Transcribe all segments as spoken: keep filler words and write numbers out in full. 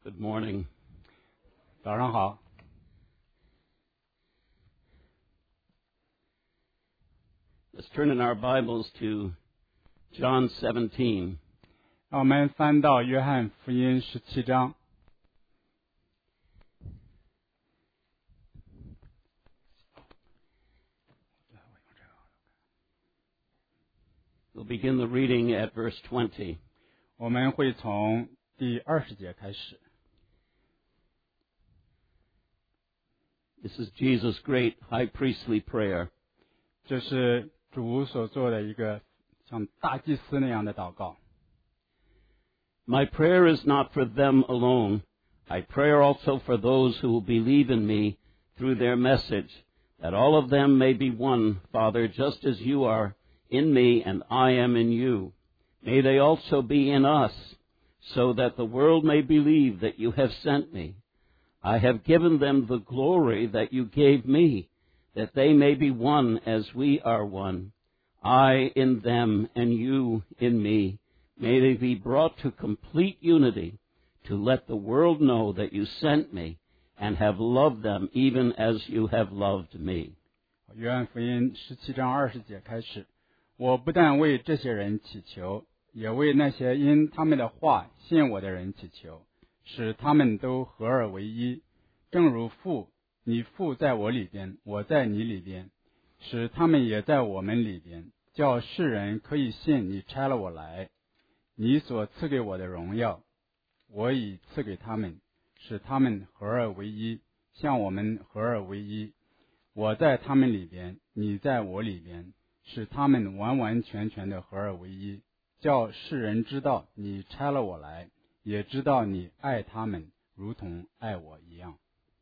Good morning. 早上好。 Let's turn in our Bibles to John seventeen. 让我们翻到约翰福音十七章。 We'll begin the reading at verse twenty. 我们会从第二十节开始。 This is Jesus' great high priestly prayer. 这是主所做的一个像大祭司那样的祷告。 My prayer is not for them alone. I pray also for those who will believe in me through their message, that all of them may be one, Father, just as you are in me and I am in you. May they also be in us, so that the world may believe that you have sent me. I have given them the glory that you gave me, that they may be one as we are one. I in them and you in me. May they be brought to complete unity, to let the world know that you sent me and have loved them even as you have loved me. 约翰福音十七章二十节开始，我不但为这些人祈求，也为那些因他们的话信我的人祈求，使他们都合而为一，正如父，你父在我里边，我在你里边，使他们也在我们里边，叫世人可以信你差了我来。你所赐给我的荣耀，我已赐给他们，使他们合而为一，像我们合而为一。我在他们里边，你在我里边，使他们完完全全的合而为一，叫世人知道你差了我来，也知道你爱他们，如同爱我一样。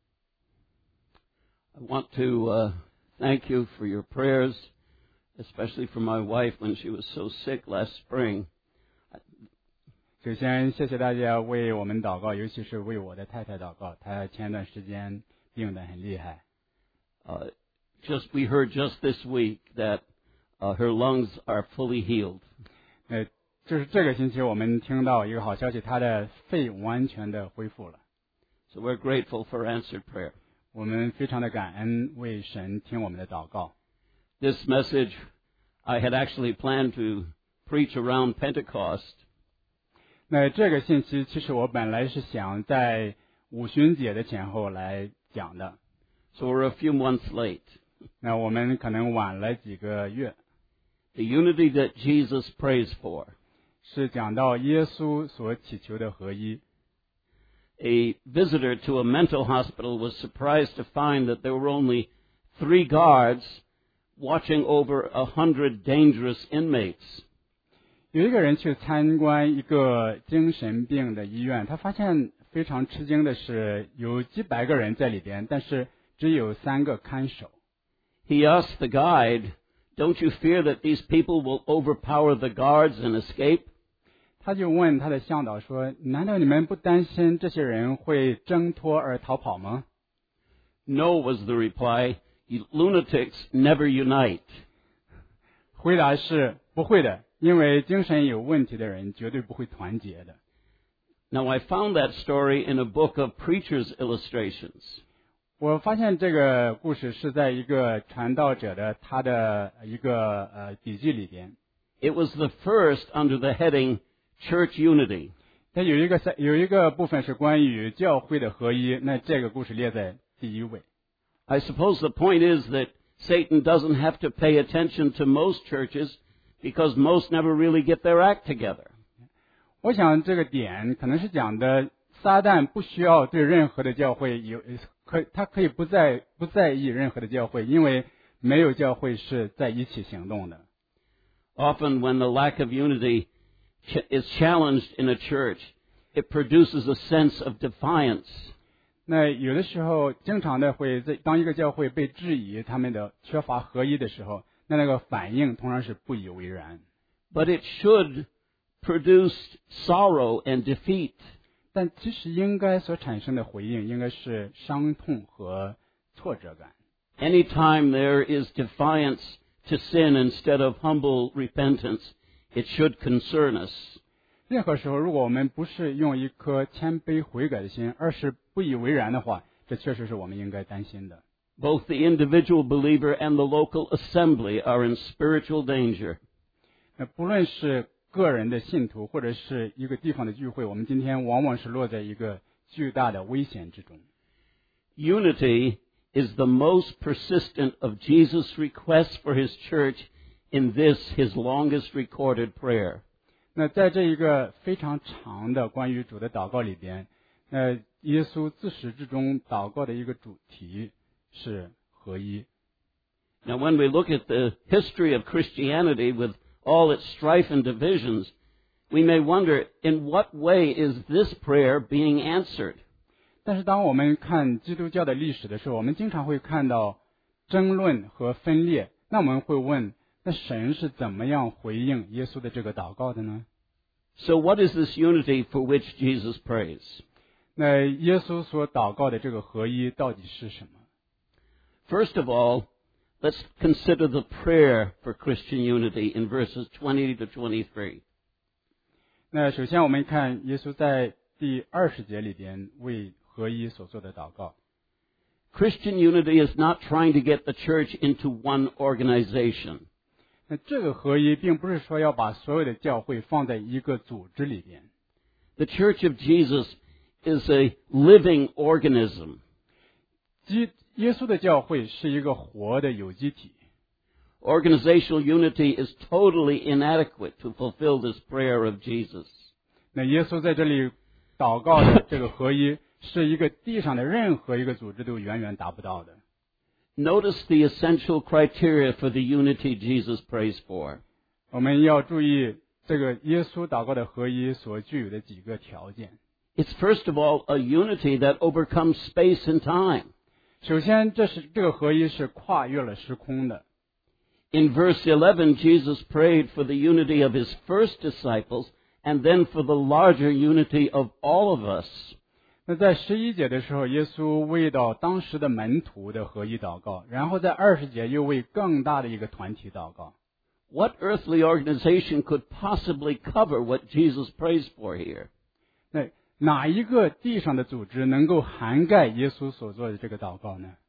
I want to uh, thank you for your prayers, especially for my wife when she was so sick last spring. 首先，谢谢大家为我们祷告，尤其是为我的太太祷告，她前段时间病得很厉害。 Uh, just we heard just this week that uh, her lungs are fully healed. 呃，就是这个星期我们听到一个好消息，她的肺完全的恢复了。 So we're grateful for answered prayer. 我们非常的感恩，为神听我们的祷告。 This message I had actually planned to preach around Pentecost. 那这个信息其实我本来是想在五旬节的前后来讲的。 So we're a few months late. 那我们可能晚了几个月。 The unity that Jesus prays for. 是讲到耶稣所祈求的合一。 A visitor to a mental hospital was surprised to find that there were only three guards watching over a hundred dangerous inmates. 有一个人去参观一个精神病的医院，他发现非常吃惊的是，有几百个人在里边，但是只有三个看守。 He asked the guide, "Don't you fear that these people will overpower the guards and escape?" 他就问他的向导说：“难道你们不担心这些人会挣脱而逃跑吗？” No was the reply. Lunatics never unite. 回答是不会的，因为精神有问题的人绝对不会团结的。 Now I found that story in a book of preachers' illustrations. 我发现这个故事是在一个传道者的他的一个呃笔记里边。 It was the first under the heading Church Unity. 它有一个有一个部分是关于教会的合一，那这个故事列在第一位。 I suppose the point is that Satan doesn't have to pay attention to most churches because most never really get their act together. 我想这个点可能是讲的，撒旦不需要对任何的教会有可他可以不在不在意任何的教会，因为没有教会是在一起行动的。 Often when the lack of unity is challenged in a church, it produces a sense of defiance. 那有的时候，经常的会在当一个教会被质疑他们的缺乏合一的时候，那那个反应通常是不以为然。 But it should produce sorrow and defeat. 但其实应该所产生的回应应该是伤痛和挫折感。 Anytime there is defiance to sin instead of humble repentance, it should concern us. 任何时候，如果我们不是用一颗谦卑悔改的心，而是不以为然的话，这确实是我们应该担心的。 Both the individual believer and the local assembly are in spiritual danger. 那不论是个人的信徒，或者是一个地方的聚会，我们今天往往是落在一个巨大的危险之中。 Unity is the most persistent of Jesus' requests for his church in this, his longest recorded prayer. 那在这一个非常长的关于主的祷告里边，那耶稣自始至终祷告的一个主题是合一。 Now, when we look at the history of Christianity with all its strife and divisions, we may wonder, in what way is this prayer being answered? 但是当我们看基督教的历史的时候，我们经常会看到争论和分裂。那我们会问，那神是怎么样回应耶稣的这个祷告的呢？ So what is this unity for which Jesus prays? 那耶稣所祷告的这个合一到底是什么？ First of all, let's consider the prayer for Christian unity in verses twenty to twenty-three. 那首先我们看耶稣在第二十节里边为合一所做的祷告。 Christian unity is not trying to get the church into one organization. 那这个合一并不是说要把所有的教会放在一个组织里边。 The Church of Jesus is a living organism. 基耶稣的教会是一个活的有机体。 Organizational unity is totally inadequate to fulfill this prayer of Jesus. 那耶稣在这里祷告的这个合一，是一个地上的任何一个组织都远远达不到的。 Notice the essential criteria for the unity Jesus prays for. 我们要注意这个耶稣祷告的合一所具有的几个条件。 It's first of all a unity that overcomes space and time. 首先，这是这个合一是跨越了时空的。 In verse eleven, Jesus prayed for the unity of his first disciples and then for the larger unity of all of us. 那在十一节的时候，耶稣为到当时的门徒的合一祷告，然后在二十节又为更大的一个团体祷告。 What earthly organization could possibly cover what Jesus prays for here? 那哪一个地上的组织能够涵盖耶稣所做的这个祷告呢？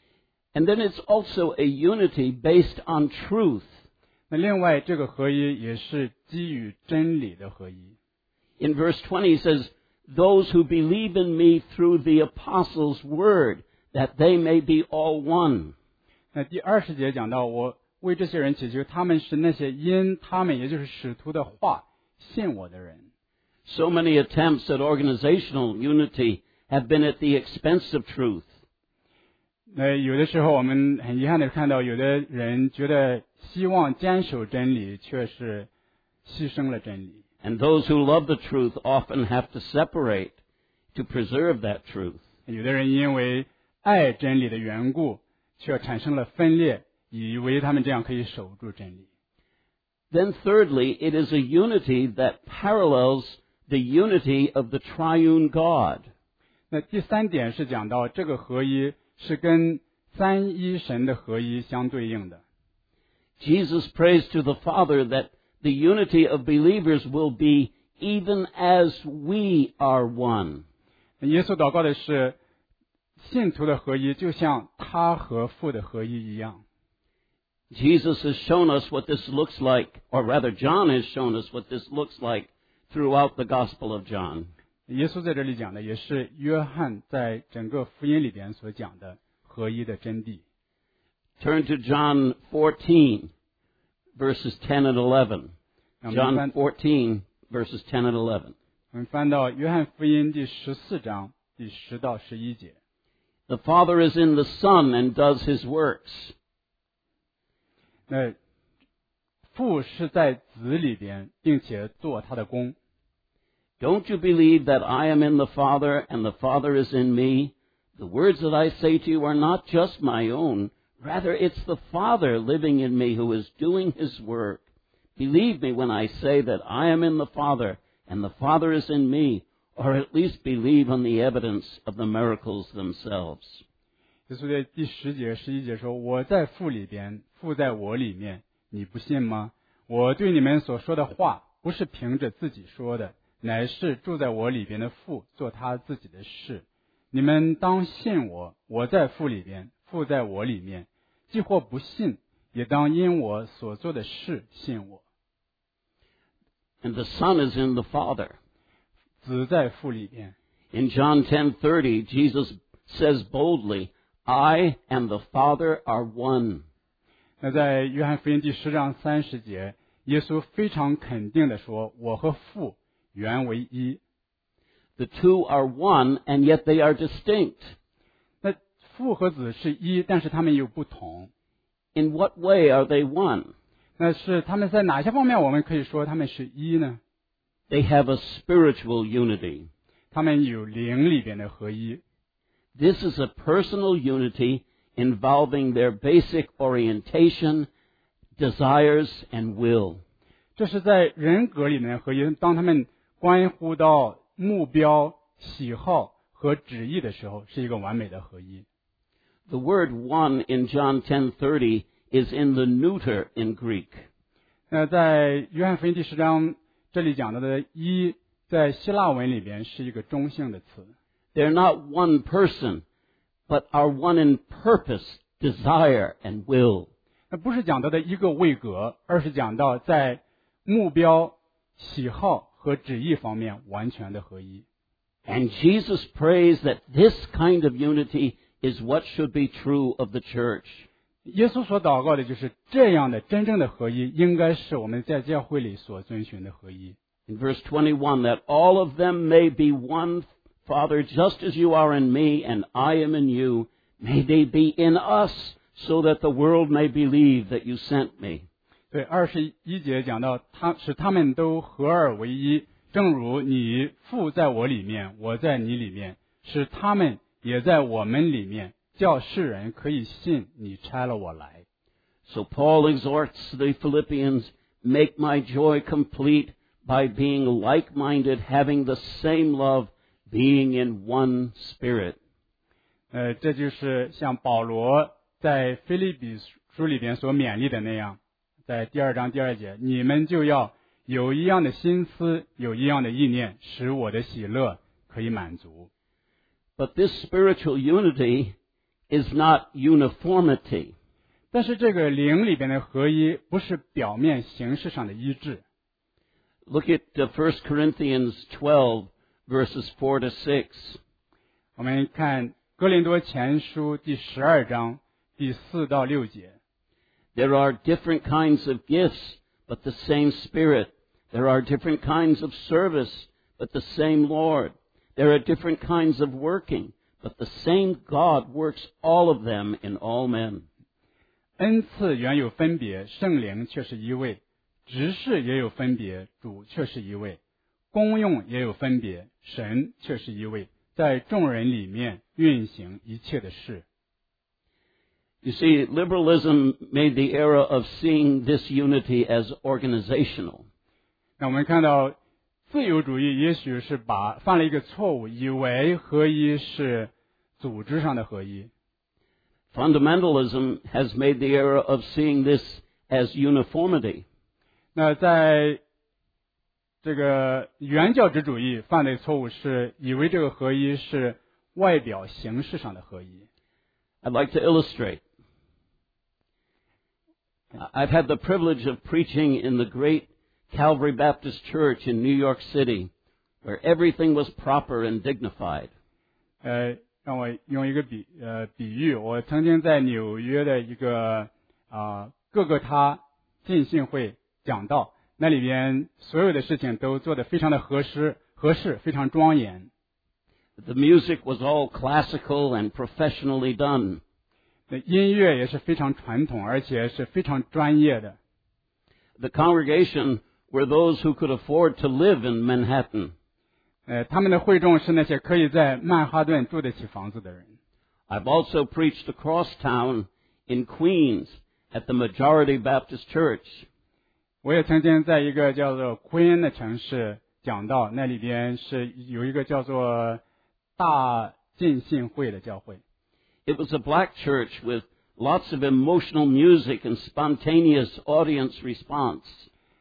And then it's also a unity based on truth. 那另外，这个合一也是基于真理的合一。 In verse twenty, he says, "Those who believe in me through the apostles' word, that they may be all one." 那第二十节讲到，我为这些人祈求，他们是那些因他们也就是使徒的话信我的人。 So many attempts at organizational unity have been at the expense of truth. 那有的时候我们很遗憾的看到，有的人觉得希望坚守真理，却是牺牲了真理。 And those who love the truth often have to separate to preserve that truth. 有的人因为爱真理的缘故，却产生了分裂，以为他们这样可以守住真理。 Then thirdly, it is a unity that parallels the unity of the triune God. 那第三点是讲到这个合一是跟三一神的合一相对应的。 Jesus prays to the Father that the unity of believers will be even as we are one. 耶稣祷告的是信徒的合一，就像他和父的合一一样。 Jesus has shown us what this looks like, or rather John has shown us what this looks like throughout the Gospel of John. 耶稣在这里讲的也是约翰在整个福音里边所讲的合一的真谛。 Turn to John fourteen, verses ten and eleven. John fourteen, verses ten and eleven. 我们翻到约翰福音第十四章第十到十一节。 The Father is in the Son and does his works. 那父是在子里边，并且做他的工。 Don't you believe that I am in the Father and the Father is in me? The words that I say to you are not just my own. Rather, it's the Father living in me who is doing his work. Believe me when I say that I am in the Father and the Father is in me, or at least believe on the evidence of the miracles themselves. 耶稣在第十节、十一节说：“我在父里边，父在我里面，你不信吗？我对你们所说的话， 不是凭着自己说的，乃是住在我里边的父做他自己的事。你们当信我，我在父里边，父在我里面。既或不信，也当因我所做的事信我。 And the Son is in the Father. 子在父里边。 In John ten thirty, Jesus says boldly, I and the Father are one. 那在约翰福音第十章三十节，耶稣非常肯定地说，我和父原为一。 The two are one, and yet they are distinct. 那父和子是一，但是他们又不同。 In what way are they one? 那是他们在哪些方面我们可以说他们是一呢？ They have a spiritual unity. 他们有灵里边的合一。 This is a personal unity involving their basic orientation, desires, and will. 这是在人格里面的合一，当他们关乎到目标、喜好和旨意的时候，是一个完美的合一。 The word one in John ten thirty is in the neuter in Greek. 那在约翰福音第十章这里讲到的一，在希腊文里边是一个中性的词。 They're not one person, but are one in purpose, desire, and will. 那不是讲到的一个位格，而是讲到在目标、喜好和旨意方面完全的合一。 And Jesus prays that this kind of unity is what should be true of the church. 耶稣所祷告的就是这样的真正的合一，应该是我们在教会里所遵循的合一。 In verse twenty-one, that all of them may be one, Father, just as you are in me and I am in you, may they be in us, so that the world may believe that you sent me. 对，二十一节讲到他使他们都合而为一，正如你父在我里面，我在你里面，使他们也在我们里面，叫世人可以信你差了我来。 So Paul exhorts the Philippians, make my joy complete by being like-minded, having the same love, being in one spirit. 呃，这就是像保罗在腓立比书里边所勉励的那样，在第二章第二节，你们就要有一样的心思，有一样的意念，使我的喜乐可以满足。 But this spiritual unity is not uniformity. 但是这个灵里边的合一，不是表面形式上的一致。 Look at uh, First Corinthians twelve, verses four to six. 我们看哥林多前书第十二章第四到六节。 There are different kinds of gifts, but the same Spirit. There are different kinds of service, but the same Lord. There are different kinds of working, but the same God works all of them in all men. 恩赐原有分别，圣灵却是一位；职事也有分别，主却是一位；功用也有分别，神却是一位，在众人里面运行一切的事。 You see, liberalism made the error of seeing this unity as organizational. 那我们看到自由主义也许是把犯了一个错误，以为合一是组织上的合一。 Fundamentalism has made the error of seeing this as uniformity. 那在这个原教旨主义犯的错误是以为这个合一是外表形式上的合一。 I'd like to illustrate. I've had the privilege of preaching in the great Calvary Baptist Church in New York City, where everything was proper and dignified. 呃，让我用一个比呃比喻，我曾经在纽约的一个啊、各个他浸信会讲道，那里边所有的事情都做得非常的合适、合适，非常庄严。 The music was all classical and professionally done. 那音乐也是非常传统，而且是非常专业的。 The congregation were those who could afford to live in Manhattan. 呃，他们的会众是那些可以在曼哈顿住得起房子的人。 I've also preached across town in Queens at the Majority Baptist Church. 我也曾经在一个叫做奎恩的城市讲道，那里边是有一个叫做大浸信会的教会。 It was a black church with lots of emotional music and spontaneous audience response.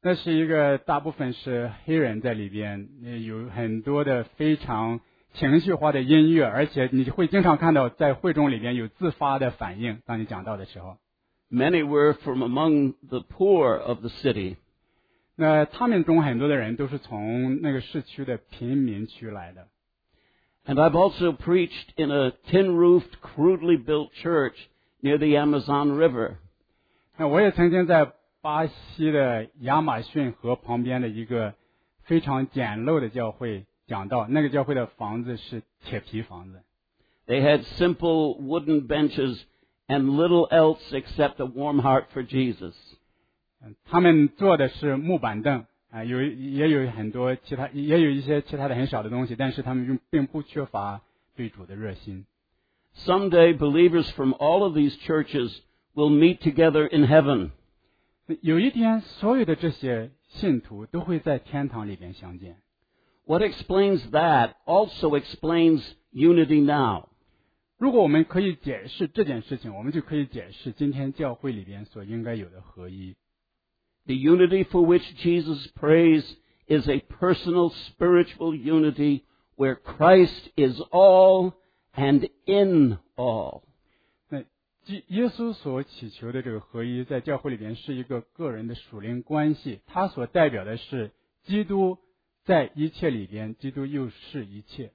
那是一个大部分是黑人在里边，有很多的非常情绪化的音乐，而且你会经常看到在会众里边有自发的反应，当你讲到的时候。 Many were from among the poor of the city. 那他们中很多的人都是从那个市区的贫民区来的。 And I've also preached in a tin-roofed, crudely built church near the Amazon River. 那我也曾经在巴西的亚马逊河旁边的一个非常简陋的教会讲道，那个教会的房子是铁皮房子。 They had simple wooden benches and little else except a warm heart for Jesus. 他们坐的是木板凳啊，有也有很多其他，也有一些其他的很少的东西，但是他们并不缺乏对主的热心。 Someday, believers from all of these churches will meet together in heaven. 有一天，所有的这些信徒都会在天堂里边相见。 What explains that also explains unity now. 如果我们可以解释这件事情，我们就可以解释今天教会里边所应该有的合一。 The unity for which Jesus prays is a personal spiritual unity where Christ is all and in all. 那耶稣所祈求的这个合一，在教会里边是一个个人的属灵关系，它所代表的是基督在一切里边，基督又是一切。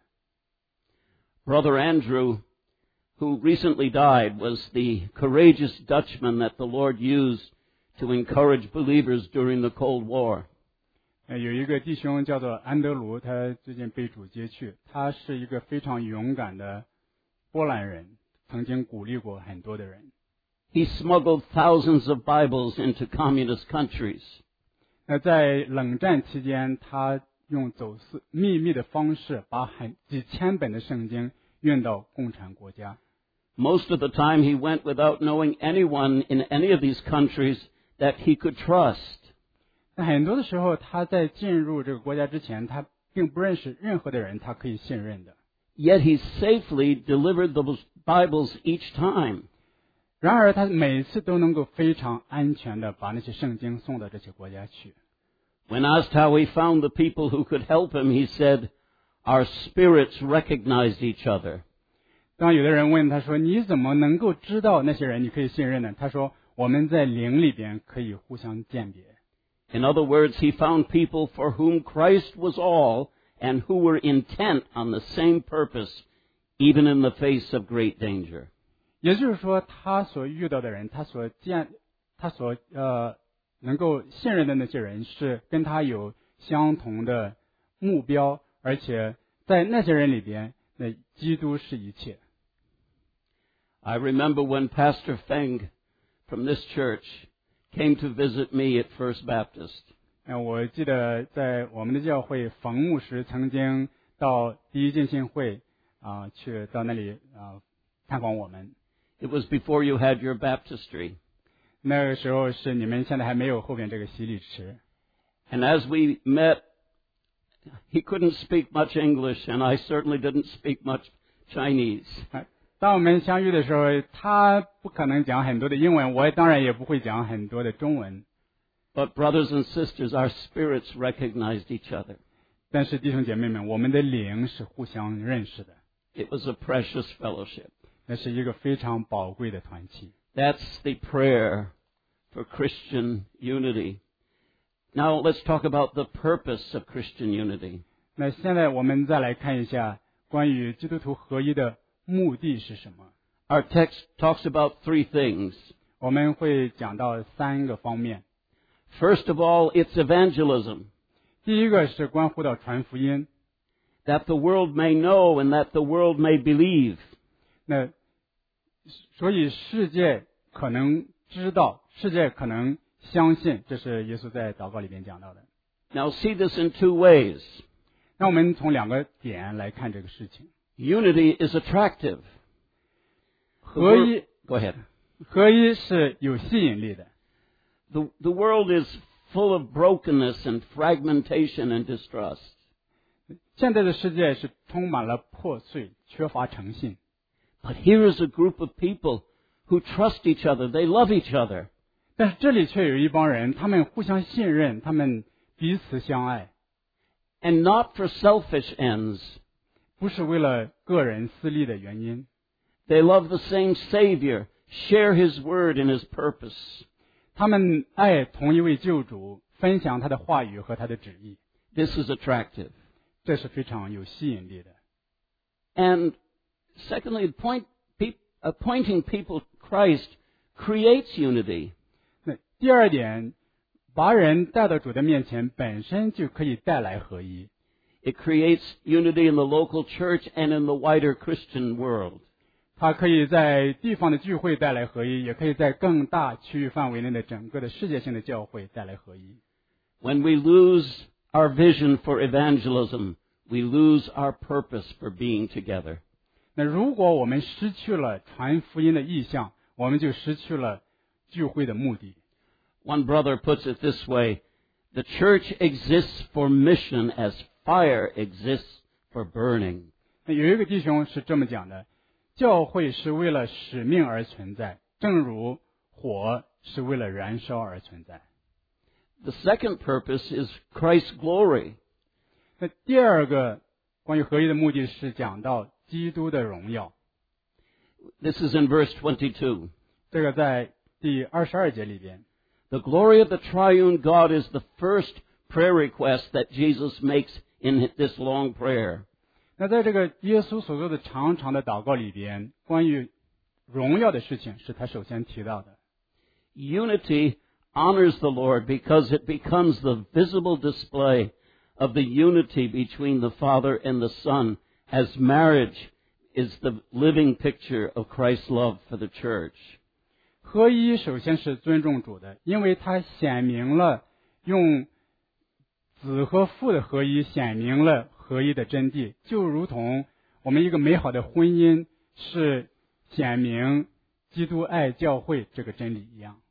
Brother Andrew, who recently died, was the courageous Dutchman that the Lord used to encourage believers during the Cold War. 有一个弟兄叫做安德鲁，他最近被主接去，他是一个非常勇敢的波兰人，曾经鼓励过很多的人。 He smuggled thousands of Bibles into communist countries. 那在冷战期间，他用走私秘密的方式，把很几千本的圣经运到共产国家。 Most of the time he went without knowing anyone in any of these countries that he could trust. 那很多的时候，他在进入这个国家之前，他并不认识任何的人，他可以信任的。 Yet he safely delivered those Bibles each time. 然而，他每次都能够非常安全的把那些圣经送到这些国家去。 When asked how he found the people who could help him, he said, "Our spirits recognized each other." 当有的人问他说：“你怎么能够知道那些人你可以信任呢？”他说：“我们在灵里边可以互相鉴别。” In other words, he found people for whom Christ was all and who were intent on the same purpose, even in the face of great danger. 也就是说，他所遇到的人，他所见，他所呃能够信任的那些人，是跟他有相同的目标，而且在那些人里边，那基督是一切。 I remember when Pastor Feng from this church came to visit me at First Baptist. 我记得在我们的教会，冯牧师曾经到第一浸信会啊、呃，去到那里啊、呃、探访我们。 It was before you had your baptistry. 那个时候是你们现在还没有后边这个洗礼池。 And as we met, he couldn't speak much English, and I certainly didn't speak much Chinese. 当我们相遇的时候，他不可能讲很多的英文，我当然也不会讲很多的中文。 But brothers and sisters, our spirits recognized each other. 但是弟兄姐妹们，我们的灵是互相认识的。 It was a precious fellowship. 那是一个非常宝贵的团契。 That's the prayer for Christian unity. Now let's talk about the purpose of Christian unity. 那现在我们再来看一下关于基督徒合一的目的是什么。 Our text talks about three things. 我们会讲到三个方面。 First of all, it's evangelism. 第一个是关乎到传福音。 That the world may know and that the world may believe. 那所以世界可能知道，世界可能相信，这是耶稣在祷告里边讲到的。 Now see this in two ways. 让我们从两个点来看这个事情。 Unity is attractive. 合一 Go ahead. 合一是有吸引力的。 The, the world is full of brokenness and fragmentation and distrust. 现在的世界是充满了破碎，缺乏诚信。 But here is a group of people who trust each other. They love each other. 但是这里却有一帮人，他们互相信任，他们彼此相爱， and not for selfish ends. 不是为了个人私利的原因。 They love the same Savior, share His word and His purpose. 他们爱同一位救主，分享他的话语和他的旨意， This is attractive. 这是非常有吸引力的。 And secondly, point, pe- uh, pointing people to Christ creates unity. 那第二点，把人带到主的面前，本身就可以带来合一。 It creates unity in the local church and in the wider Christian world. 它可以在地方的聚会带来合一，也可以在更大区域范围内的整个的世界性的教会带来合一。 When we lose our vision for evangelism, we lose our purpose for being together. 那如果我们失去了传福音的意向，我们就失去了聚会的目的。 One brother puts it this way, the church exists for mission as fire exists for burning. 那有一个弟兄是这么讲的，教会是为了使命而存在，正如火是为了燃烧而存在。 The second purpose is Christ's glory. 那第二个关于合一的目的是讲到基督的荣耀， This is in verse twenty-two. 这个在第二十二节里边。 The glory of the triune God is the first prayer request that Jesus makes in this long prayer. 那在这个耶稣所做的长长的祷告里边，关于荣耀的事情是他首先提到的。 Unity honors the Lord because it becomes the visible display of the unity between the Father and the Son, as marriage is the living picture of Christ's love for the church. 合一首先是尊重主的，因为它显明了用子和父的合一显明了合一的真谛，就如同我们一个美好的婚姻是显明基督爱教会这个真理一样。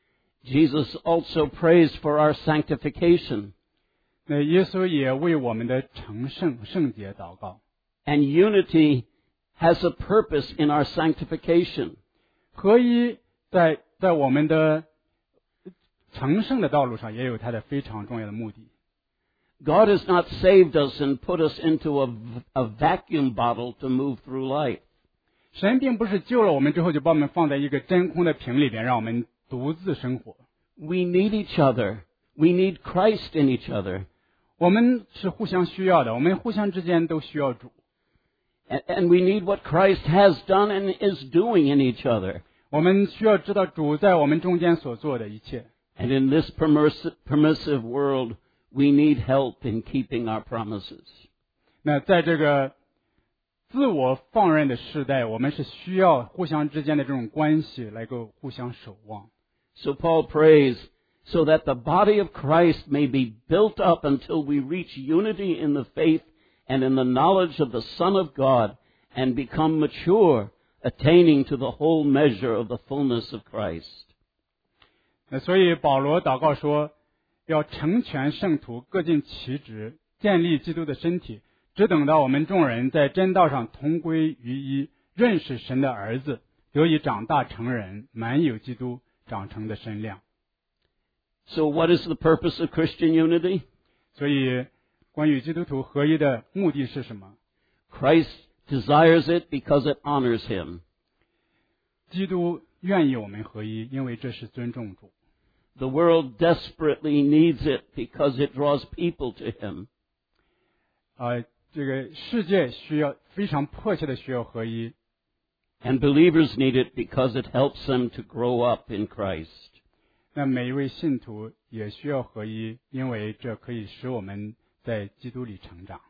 Jesus also prays for our sanctification. 那耶稣也为我们的成圣圣洁祷告。 And unity has a purpose in our sanctification. 合一在在我们的成圣的道路上也有它的非常重要的目的。 God has not saved us and put us into a, a vacuum bottle to move through life. 神并不是救了我们之后就把我们放在一个真空的瓶里边，让我们独自生活。 We need each other. We need Christ in each other. 我们是互相需要的，我们互相之间都需要主。 And, and we need what Christ has done and is doing in each other. 我们需要知道主在我们中间所做的一切。 And in this permissive, permissive world, we need help in keeping our promises. 那在这个自我放任的时代，我们是需要互相之间的这种关系来够互相守望。 So Paul prays, so that the body of Christ may be built up until we reach unity in the faith and in the knowledge of the Son of God and become mature, attaining to the whole measure of the fullness of Christ. 那所以保罗祷告说，要成全圣徒，各尽其职，建立基督的身体，只等到我们众人在真道上同归于一，认识神的儿子，得以长大成人，满有基督长成的身量。 So what is the purpose of Christian unity? 所以关于基督徒合一的目的是什么？ Christ desires it because it honors him. 基督愿意我们合一，因为这是尊重主。 The world desperately needs it because it draws people to him. 呃，这个世界需要非常迫切的需要合一， And believers need it because it helps them to grow up in Christ. 那每一位信徒也需要合一，因为这可以使我们在基督里成长。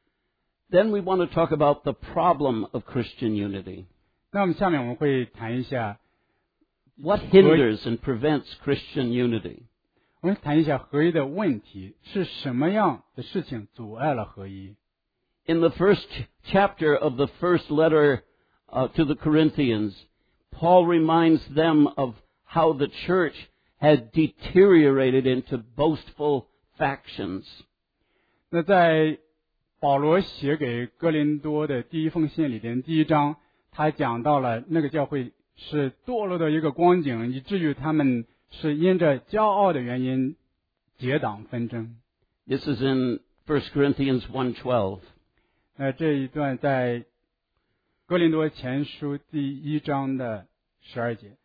Then we want to talk about the problem of Christian unity. 那我们下面我们会谈一下， What hinders and prevents Christian unity? 我们谈一下合一的问题是什么样的事情阻碍了合一。 In the first chapter of the first letter uh, to the Corinthians, Paul reminds them of how the church had deteriorated into boastful factions. 那在保罗写给哥林多的第一封信里边，第一章他讲到了那个教会是堕落的一个光景，以至于他们是因着骄傲的原因结党纷争。 This is in First Corinthians one twelve. 那这一段在哥林多前书第一章的十二节。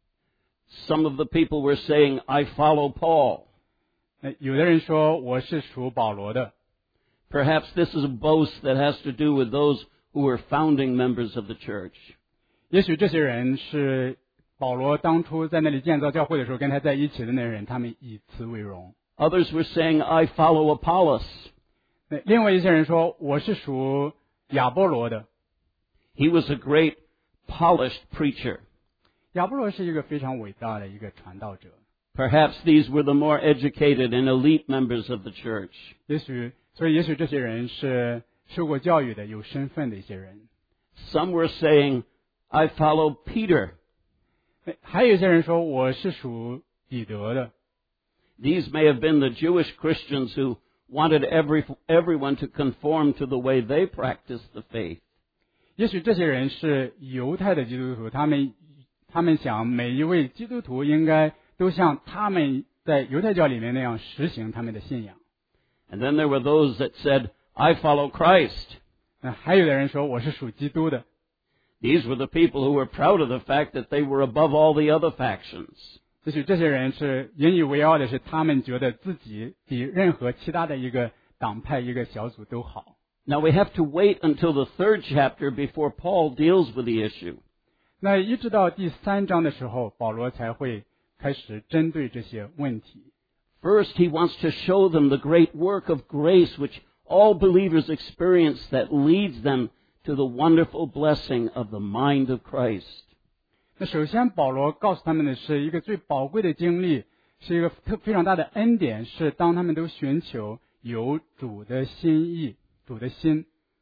Some of the people were saying, I follow Paul. 那有的人说我是属保罗的。 Perhaps this is a boast that has to do with those who were founding members of the church. 也许这些人是保罗当初在那里建造教会的时候跟他在一起的那些人，他们以此为荣。 Others were saying, I follow Apollos. 那另外一些人说我是属亚波罗的。 He was a great, polished preacher. 亚波罗是一个非常伟大的一个传道者。 Perhaps these were the more educated and elite members of the church. 也许，所以也许这些人是受过教育的、有身份的一些人。 Some were saying, I follow Peter. 还有一些人说我是属彼得的。 These may have been the Jewish Christians who wanted every, everyone to conform to the way they practiced the faith. 也许这些人是犹太的基督徒，他们他们想每一位基督徒应该都像他们在犹太教里面那样实行他们的信仰。 And then there were those that said, I follow Christ. 那还有的人说我是属基督的。 These were the people who were proud of the fact that they were above all the other factions. 也许这些人是引以为傲的是，他们觉得自己比任何其他的一个党派、一个小组都好。 Now we have to wait until the third chapter before Paul deals with the issue. 那一直到第三章的时候，保罗才会开始针对这些问题。 First, he wants to show them the great work of grace which all believers experience that leads them to the wonderful blessing of the mind of Christ. 那首先，保罗告诉他们的是一个最宝贵的经历，是一个特非常大的恩典，是当他们都寻求有主的心意、主的心。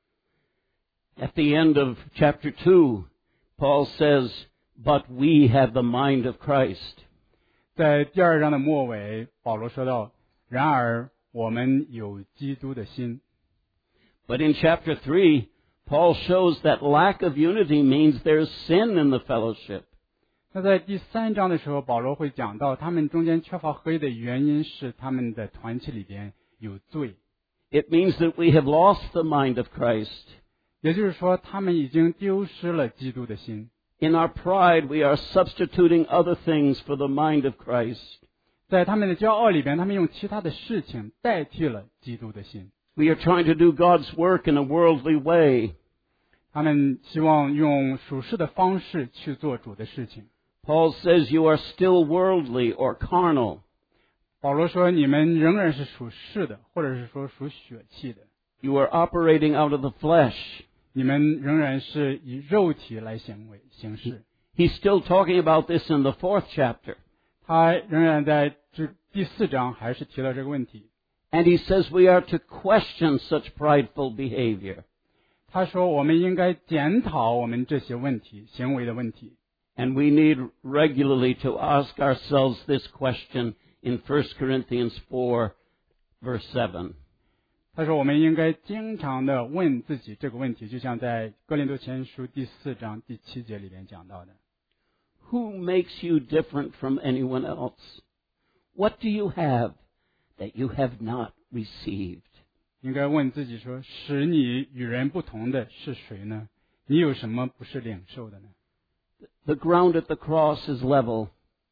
At the end of chapter two, Paul says, But we have the mind of Christ. 在第二章的末尾，保罗说到：“然而我们有基督的心。” But in chapter three, Paul shows that lack of unity means there's sin in the fellowship. 那在第三章的时候，保罗会讲到他们中间缺乏合一的原因是他们的团契里边有罪。 It means that we have lost the mind of Christ. 也就是说，他们已经丢失了基督的心。 In our pride, we are substituting other things for the mind of Christ. 在他们的骄傲里边，他们用其他的事情代替了基督的心。 We are trying to do God's work in a worldly way. 他们希望用属世的方式去做主的事情。 Paul says you are still worldly or carnal. 保罗说：“你们仍然是属世的，或者是说属血气的。 You are operating out of the flesh. 你们仍然是以肉体来行为行事。” He's still talking about this in the fourth chapter. 他仍然在这第四章还是提到这个问题。 And he says we are to question such prideful behavior. 他说我们应该检讨我们这些问题、行为的问题。 And we need regularly to ask ourselves this question in First Corinthians four, verse seven. 他说我们应该经常的问自己这个问题，就像在哥林多前书第四章第七节里面讲到的。 Who makes you different from anyone else? What do you have that you have not received? 应该问自己说，使你与人不同的是谁呢？你有什么不是领受的呢？ The ground at the cross is level.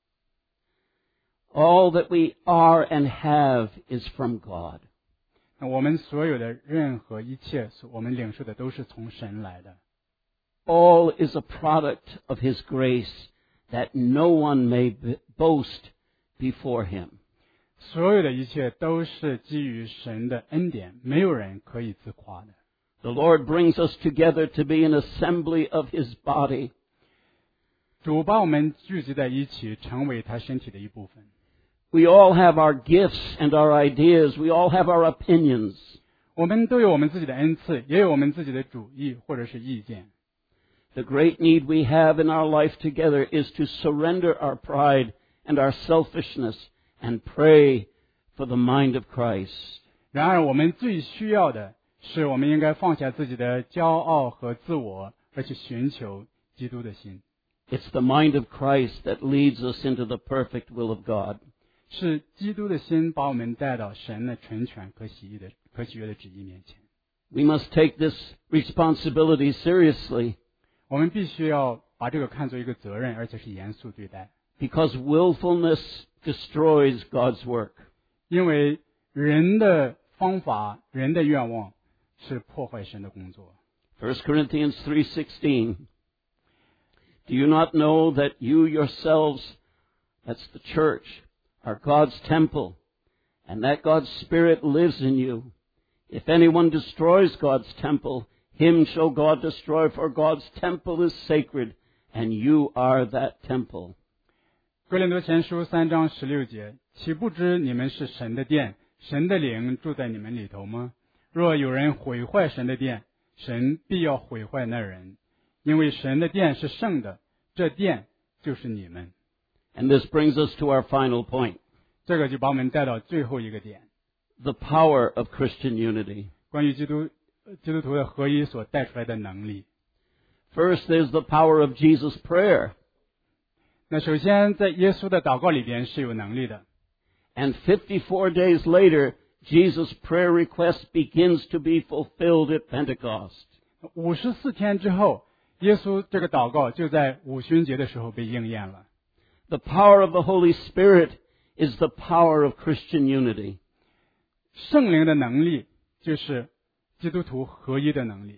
All that we are and have is from God. 那我们所有的任何一切，我们领受的都是从神来的。 All is a product of His grace, that no one may boast before Him. 所有的一切都是基于神的恩典，没有人可以自夸的。 The Lord brings us together to be an assembly of His body. 主把我们聚集在一起，成为他身体的一部分。 We all have our gifts and our ideas. We all have our opinions. 我们都有我们自己的恩赐，也有我们自己的主意或者是意见。 The great need we have in our life together is to surrender our pride and our selfishness and pray for the mind of Christ. 然而，我们最需要的是，我们应该放下自己的骄傲和自我，而去寻求基督的心。 It's the mind of Christ that leads us into the perfect will of God. 是基督的心把我们带到神的纯全和喜悦的和喜悦的旨意面前。 We must take this responsibility seriously. 我们必须要把这个看作一个责任，而且是严肃对待。 Because willfulness destroys God's work. 因为人的方法、人的愿望是破坏神的工作。 First Corinthians three sixteen. Do you not know that you yourselves, that's the church, are God's temple, and that God's Spirit lives in you? If anyone destroys God's temple, him shall God destroy, for God's temple is sacred, and you are that temple. 哥林多前书三章十六节，岂不知你们是神的殿，神的灵住在你们里头吗？若有人毁坏神的殿，神必要毁坏那人，因为神的殿是圣的，这殿就是你们。 And this brings us to our final point. 这个就把我们带到最后一个点， The power of Christian unity. 关于基督基督徒的合一所带出来的能力。 First, there's the power of Jesus' prayer. 那首先在耶稣的祷告里边是有能力的。 And fifty-four days later, Jesus' prayer request begins to be fulfilled at Pentecost. 五十四天之后，耶稣这个祷告就在五旬节的时候被应验了。 The power of the Holy Spirit is the power of Christian unity. 圣灵的能力就是基督徒合一的能力。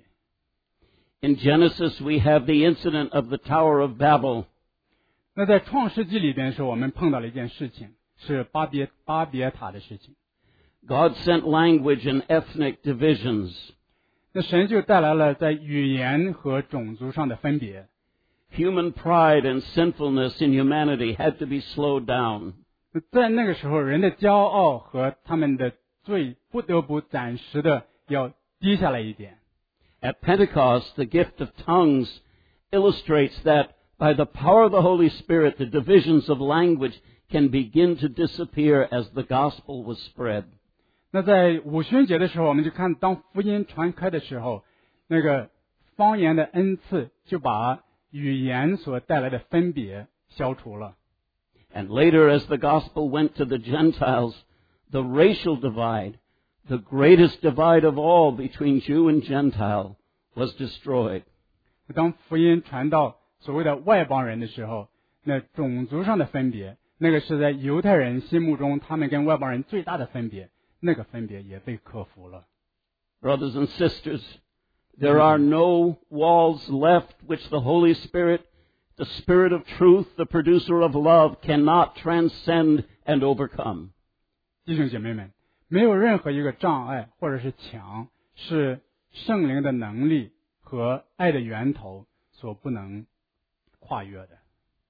In Genesis, we have the incident of the Tower of Babel. 那在创世纪里边是我们碰到了一件事情，是巴别巴别塔的事情。 God sent language and ethnic divisions. 那神就带来了在语言和种族上的分别。 Human pride and sinfulness in humanity had to be slowed down. 在那个时候，人的骄傲和他们的罪不得不暂时的要低下来一点。 At Pentecost, the gift of tongues illustrates that by the power of the Holy Spirit, the divisions of language can begin to disappear as the gospel was spread. 那在五旬节的时候，我们就看当福音传开的时候，那个方言的恩赐就把语言所带来的分别消除了。 And later, as the gospel went to the Gentiles, the racial divide, the greatest divide of all between Jew and Gentile, was destroyed. 当福音传到所谓的外邦人的时候，那种族上的分别，那个是在犹太人心目中他们跟外邦人最大的分别，那个分别也被克服了。 Brothers and sisters, there are no walls left which the Holy Spirit, the Spirit of truth, the producer of love, cannot transcend and overcome. 弟兄姐妹们，没有任何一个障碍或者是墙是圣灵的能力和爱的源头所不能跨越的。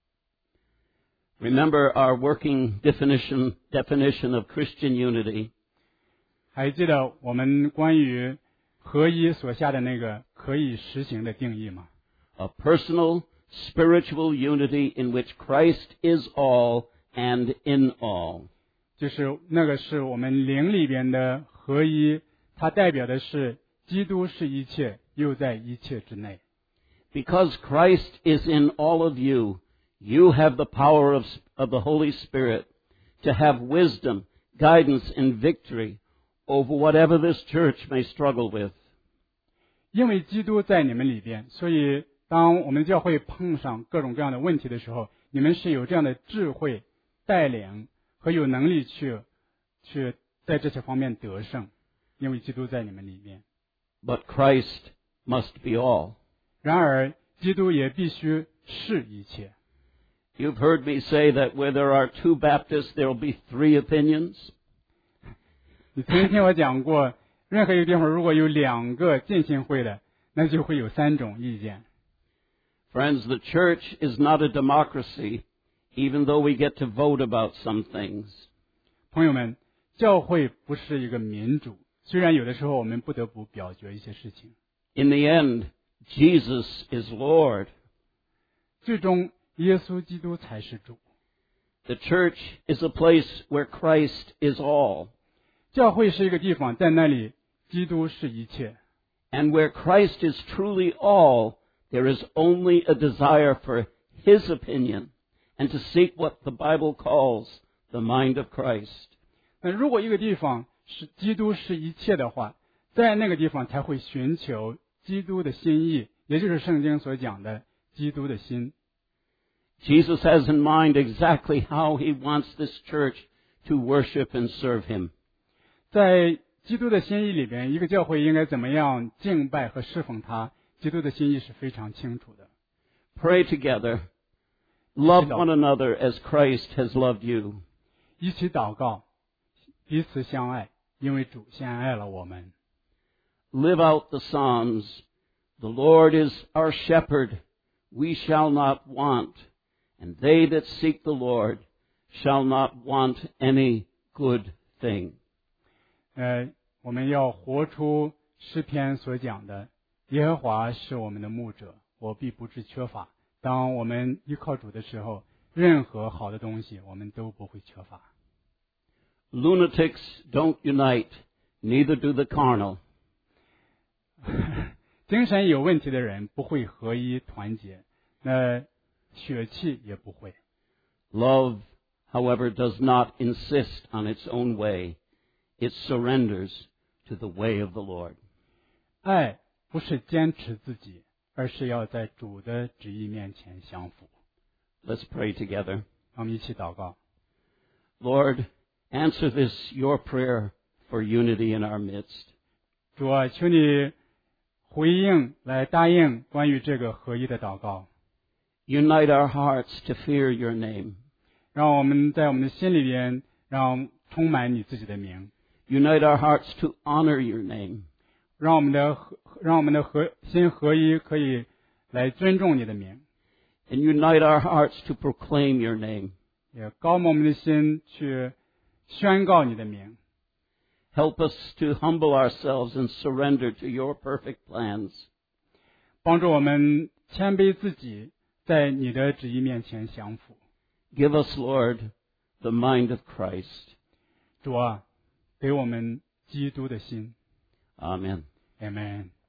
Remember our working definition, definition of Christian unity. 还记得我们关于合一所下的那个可以实行的定义吗？ A personal, spiritual unity in which Christ is all and in all. 就是那个是我们灵里边的合一，它代表的是基督是一切，又在一切之内。 Because Christ is in all of you, you have the power of, of the Holy Spirit to have wisdom, guidance, and victory over whatever this church may struggle with. 因为基督在你们里边，所以当我们教会碰上各种各样的问题的时候，你们是有这样的智慧、带领和有能力去去在这些方面得胜，因为基督在你们里面。 But Christ must be all. 然而，基督也必须是一切。 You've heard me say that where there are two Baptists, there will be three opinions. 你曾经听我讲过，任何一个地方如果有两个浸信会的，那就会有三种意见。 Friends, the church is not a democracy, even though we get to vote about some things. 朋友们，教会不是一个民主，虽然有的时候我们不得不表决一些事情。 In the end, Jesus is Lord. 最终，耶稣基督才是主。 The church is a place where Christ is all. 教会是一个地方，在那里基督是一切。 And where Christ is truly all, there is only a desire for His opinion and to seek what the Bible calls the mind of Christ. 那如果一个地方是基督是一切的话，在那个地方才会寻求基督的心意，也就是圣经所讲的基督的心。 Jesus has in mind exactly how He wants this church to worship and serve Him. 在基督的心意里边，一个教会应该怎么样敬拜和侍奉他，基督的心意是非常清楚的。 Pray together. Love one another as Christ has loved you. 一起祷告，彼此相爱，因为主先爱了我们。 Live out the Psalms. The Lord is our shepherd. We shall not want. And they that seek the Lord shall not want any good thing. 呃，我们要活出诗篇所讲的，耶和华是我们的牧者，我必不致缺乏。当我们依靠主的时候，任何好的东西我们都不会缺乏。 Lunatics don't unite, neither do the carnal. 精神有问题的人不会合一团结，那血气也不会。 Love, however, does not insist on its own way. It surrenders to the way of the Lord. 爱不是坚持自己，而是要在主的旨意面前降服。 Let's pray together. 我们一起祷告。 Lord, answer this, your prayer for unity in our midst. 主啊，求你回应来答应关于这个合一的祷告。 Unite our hearts to fear your name. 让我们在我们的心里边，让充满你自己的名。 Unite our hearts to honor your name. 让我们的让我们的合心合一，可以来尊重你的名。 And unite our hearts to proclaim your name. 也高摩我们的心去宣告你的名。 Help us to humble ourselves and surrender to your perfect plans. 帮助我们谦卑自己，在你的旨意面前降服。 Give us, Lord, the mind of Christ. 主啊，给我们基督的心。 Amen. Amen。